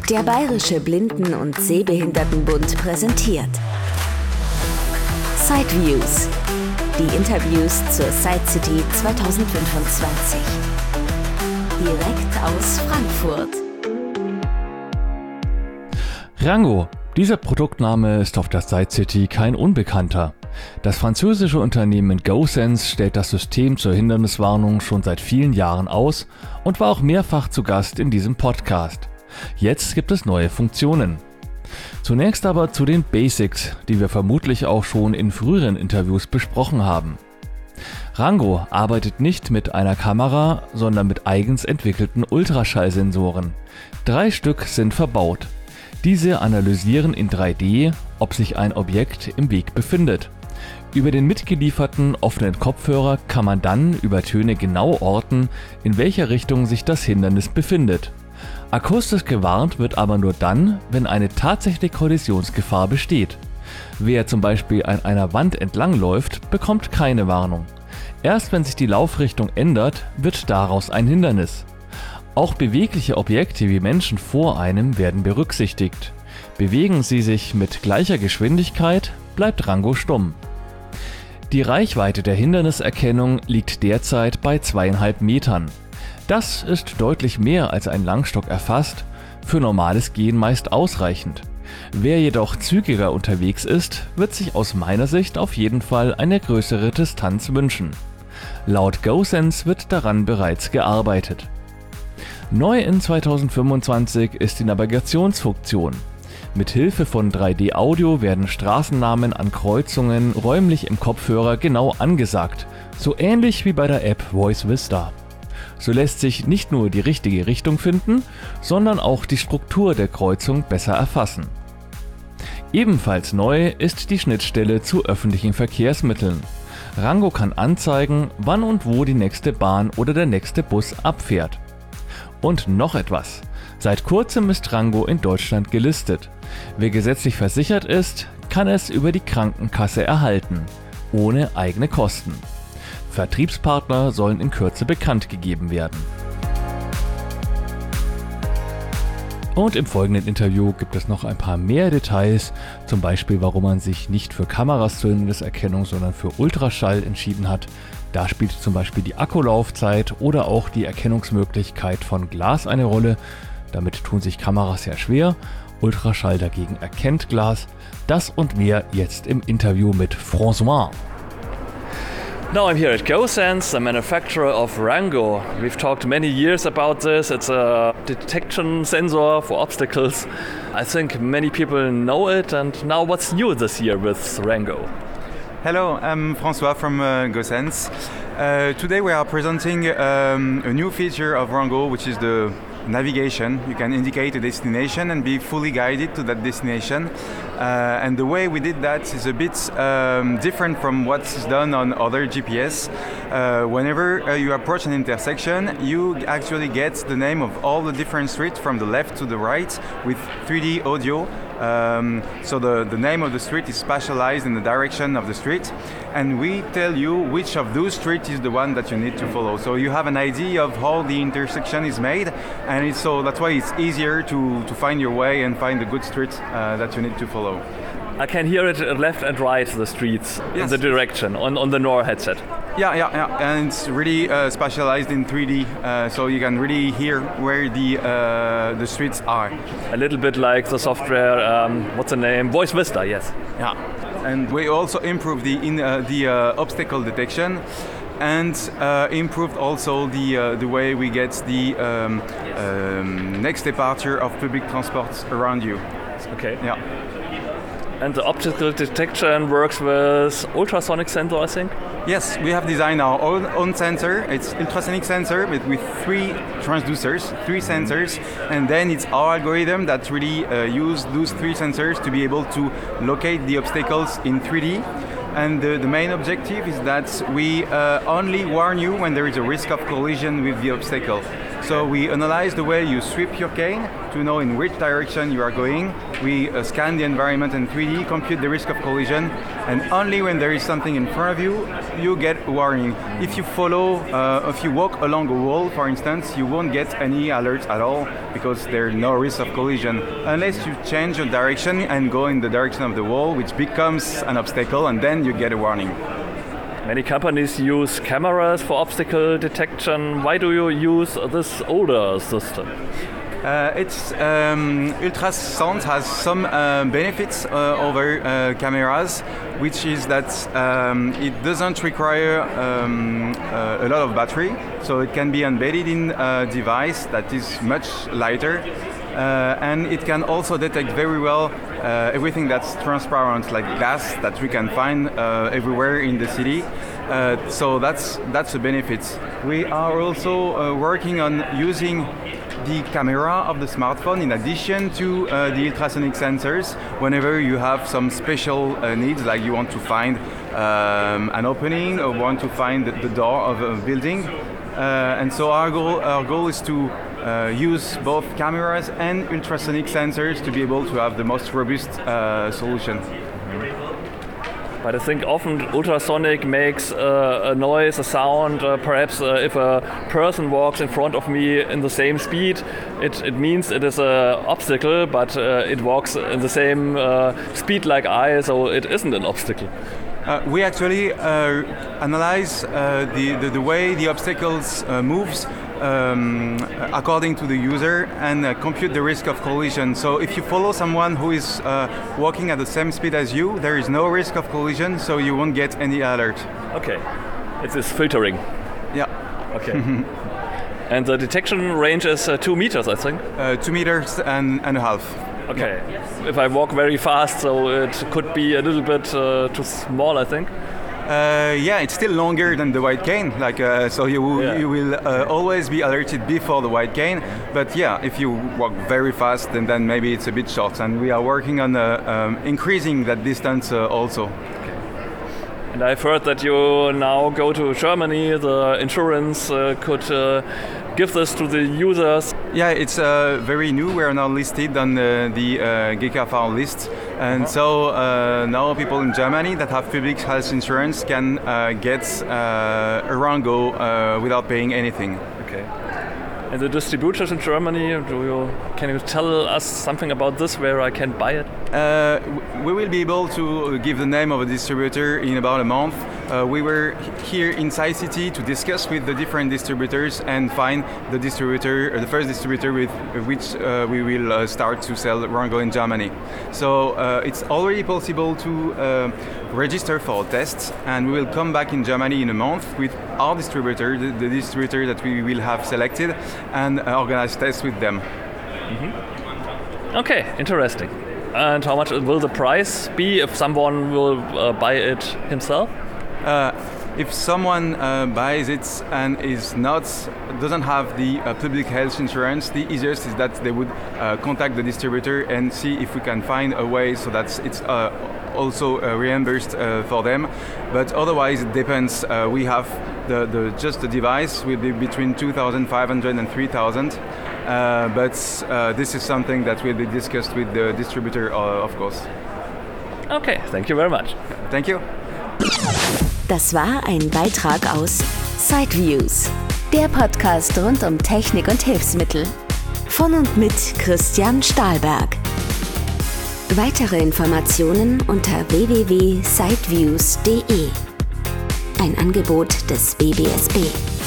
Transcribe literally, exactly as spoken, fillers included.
Der Bayerische Blinden- und Sehbehindertenbund präsentiert Sideviews, die Interviews zur Side City zwanzig fünfundzwanzig. Direkt aus Frankfurt. Rango. Dieser Produktname ist auf der Side City kein Unbekannter. Das französische Unternehmen GoSense stellt das System zur Hinderniswarnung schon seit vielen Jahren aus und war auch mehrfach zu Gast in diesem Podcast. Jetzt gibt es neue Funktionen. Zunächst aber zu den Basics, die wir vermutlich auch schon in früheren Interviews besprochen haben. Rango arbeitet nicht mit einer Kamera, sondern mit eigens entwickelten Ultraschallsensoren. Drei Stück sind verbaut. Diese analysieren in drei D, ob sich ein Objekt im Weg befindet. Über den mitgelieferten offenen Kopfhörer kann man dann über Töne genau orten, in welcher Richtung sich das Hindernis befindet. Akustisch gewarnt wird aber nur dann, wenn eine tatsächliche Kollisionsgefahr besteht. Wer zum Beispiel an einer Wand entlangläuft, bekommt keine Warnung. Erst wenn sich die Laufrichtung ändert, wird daraus ein Hindernis. Auch bewegliche Objekte wie Menschen vor einem werden berücksichtigt. Bewegen sie sich mit gleicher Geschwindigkeit, bleibt Rango stumm. Die Reichweite der Hinderniserkennung liegt derzeit bei zweieinhalb Metern. Das ist deutlich mehr als ein Langstock erfasst, für normales Gehen meist ausreichend. Wer jedoch zügiger unterwegs ist, wird sich aus meiner Sicht auf jeden Fall eine größere Distanz wünschen. Laut GoSense wird daran bereits gearbeitet. Neu in zwanzig fünfundzwanzig ist die Navigationsfunktion. Mit Hilfe von drei D Audio werden Straßennamen an Kreuzungen räumlich im Kopfhörer genau angesagt, so ähnlich wie bei der App Voice Vista. So lässt sich nicht nur die richtige Richtung finden, sondern auch die Struktur der Kreuzung besser erfassen. Ebenfalls neu ist die Schnittstelle zu öffentlichen Verkehrsmitteln. Rango kann anzeigen, wann und wo die nächste Bahn oder der nächste Bus abfährt. Und noch etwas. Seit kurzem ist Rango in Deutschland gelistet. Wer gesetzlich versichert ist, kann es über die Krankenkasse erhalten, ohne eigene Kosten. Vertriebspartner sollen in Kürze bekannt gegeben werden. Und im folgenden Interview gibt es noch ein paar mehr Details, zum Beispiel warum man sich nicht für Kameras zur Hinderniserkennung, sondern für Ultraschall entschieden hat. Da spielt zum Beispiel die Akkulaufzeit oder auch die Erkennungsmöglichkeit von Glas eine Rolle. Damit tun sich Kameras sehr schwer. Ultraschall dagegen erkennt Glas. Das und mehr jetzt im Interview mit François. Now I'm here at GoSense, the manufacturer of Rango. We've talked many years about this. It's a detection sensor for obstacles. I think many people know it. And now what's new this year with Rango? Hello, I'm François from uh, GoSense. Uh, today we are presenting um, a new feature of Rango, which is the navigation. You can indicate a destination and be fully guided to that destination. Uh, and the way we did that is a bit um, different from what's done on other G P S. Uh, whenever uh, you approach an intersection, you actually get the name of all the different streets from the left to the right with three D audio. Um, so the, the name of the street is spatialized in the direction of the street, and we tell you which of those streets is the one that you need to follow. So you have an idea of how the intersection is made, and it's, so that's why it's easier to, to find your way and find the good street uh, that you need to follow. I can hear it left and right, the streets, yes. In the direction, on, on the N O R headset. Yeah, yeah, yeah, and it's really uh, specialized in three D, uh, so you can really hear where the uh, the streets are. A little bit like the software, um, what's the name? Voice Vista, yes. Yeah, and we also improved the in uh, the uh, obstacle detection, and uh, improved also the uh, the way we get the um, um, next departure of public transport around you. Okay. Yeah. And the optical detection works with ultrasonic sensor, I think? Yes, we have designed our own, own sensor. It's ultrasonic sensor with, with three transducers, three sensors, and then it's our algorithm that really uh, use those three sensors to be able to locate the obstacles in three D. And the, the main objective is that we uh, only warn you when there is a risk of collision with the obstacle. So we analyze the way you sweep your cane, to know in which direction you are going. We uh, scan the environment in three D, compute the risk of collision, and only when there is something in front of you, you get a warning. If you follow, uh, if you walk along a wall, for instance, you won't get any alerts at all because there's no risk of collision, unless you change your direction and go in the direction of the wall, which becomes an obstacle, and then you get a warning. Many companies use cameras for obstacle detection. Why do you use this older system? Uh, it's um, ultrasound has some uh, benefits uh, over uh, cameras, which is that um, it doesn't require um, uh, a lot of battery, so it can be embedded in a device that is much lighter. Uh, and it can also detect very well uh, everything that's transparent, like glass that we can find uh, everywhere in the city. Uh, so that's that's a benefit. We are also uh, working on using the camera of the smartphone in addition to uh, the ultrasonic sensors whenever you have some special uh, needs, like you want to find um, an opening or want to find the door of a building. Uh, and so our goal, our goal is to uh, use both cameras and ultrasonic sensors to be able to have the most robust uh, solution. But I think often ultrasonic makes uh, a noise, a sound. Uh, perhaps uh, if a person walks in front of me in the same speed, it, it means it is an obstacle, but uh, it walks in the same uh, speed like I, so it isn't an obstacle. Uh, we actually uh, analyze uh, the, the, the way the obstacles uh, moves um, according to the user and uh, compute the risk of collision. So if you follow someone who is uh, walking at the same speed as you, there is no risk of collision, so you won't get any alert. Okay, it is filtering. Yeah. Okay. And the detection range is uh, two meters, I think? Uh, two meters and, and a half. Okay. Yeah. If I walk very fast, so it could be a little bit uh, too small, I think. Uh, yeah, it's still longer than the white cane. Like uh, so, you yeah. you will uh, always be alerted before the white cane. But yeah, if you walk very fast, then then maybe it's a bit short. And we are working on uh, um, increasing that distance uh, also. Okay. And I've heard that you now go to Germany. The insurance uh, could uh, give this to the users. Yeah, it's uh, very new. We are now listed on uh, the uh, G K V list. And uh-huh. so uh, now people in Germany that have public health insurance can uh, get uh, a Rango uh, without paying anything. Okay. And the distributors in Germany, do you, can you tell us something about this, where I can buy it? Uh, we will be able to give the name of a distributor in about a month. Uh, we were here in SciCity to discuss with the different distributors and find the distributor, uh, the first distributor with which uh, we will uh, start to sell Rango in Germany. So uh, it's already possible to uh, register for tests, and we will come back in Germany in a month with our distributor, the, the distributor that we will have selected, and uh, organize tests with them. Mm-hmm. Okay, interesting. And how much will the price be if someone will uh, buy it himself? Uh, if someone uh, buys it and is not doesn't have the uh, public health insurance, the easiest is that they would uh, contact the distributor and see if we can find a way so that it's uh, also uh, reimbursed uh, for them. But otherwise, it depends. Uh, we have the, the just the device will be between two thousand five hundred and three thousand. Uh, but uh, this is something that will be discussed with the distributor, uh, of course. Okay, thank you very much. Thank you. Das war ein Beitrag aus Sideviews, der Podcast rund um Technik und Hilfsmittel. Von und mit Christian Stahlberg. Weitere Informationen unter w w w punkt sideviews punkt d e. Ein Angebot des B B S B.